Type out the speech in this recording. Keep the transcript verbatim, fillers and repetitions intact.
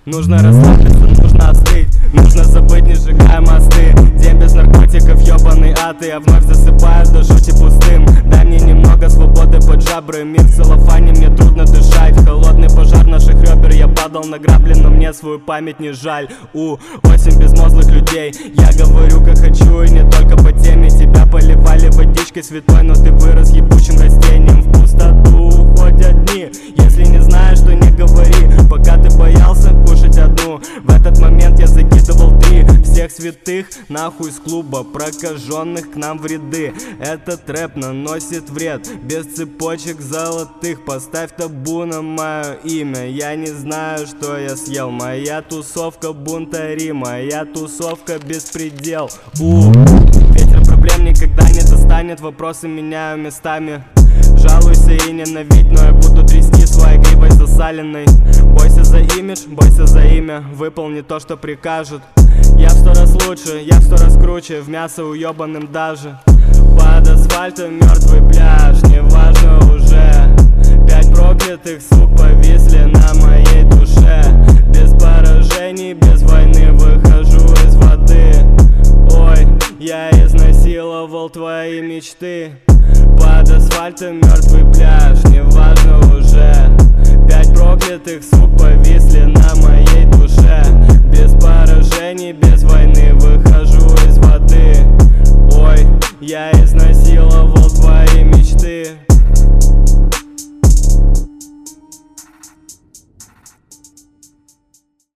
Нужно расслабиться, нужно остыть, нужно забыть, не сжигая мосты. День без наркотиков, ёбаный ад, и я вновь засыпаю до жути пустым. Дай мне немного свободы под жабры, мир в целлофане, мне трудно дышать. Холодный пожар наших ребер, я падал на грабли, но мне свою память не жаль. У, осень безмозглых людей, я говорю как хочу и не только по теме. Тебя поливали водичкой святой, но ты вырос ебучим растением. В пустоту уходят дни, если не знаешь, то не говори. Пока ты боялся кушать одну, в этот момент я закидывал три. Всех святых нахуй с клуба, прокаженных к нам в ряды. Этот рэп наносит вред, без цепочек золотых. Поставь табу на мое имя, я не знаю, что я съел. Моя тусовка бунтари, моя тусовка беспредел. У, ветер проблем никогда не достанет, вопросы меняю местами. Жалуйся и ненавидь, но я буду трясти своей гривой засаленной. Бойся за имидж, бойся за имя, выполни то, что прикажут. Я в сто раз лучше, я в сто раз круче, в мясо уебаным даже. Под асфальтом мертвый пляж, неважно уже. Пять проклятых сук повисли на моей душе. Без поражений, без войны выхожу из воды. Ой, я изнасиловал твои мечты. Под асфальтом мертвый пляж, неважно уже. Пять проклятых сук повисли на моей душе. Без поражений.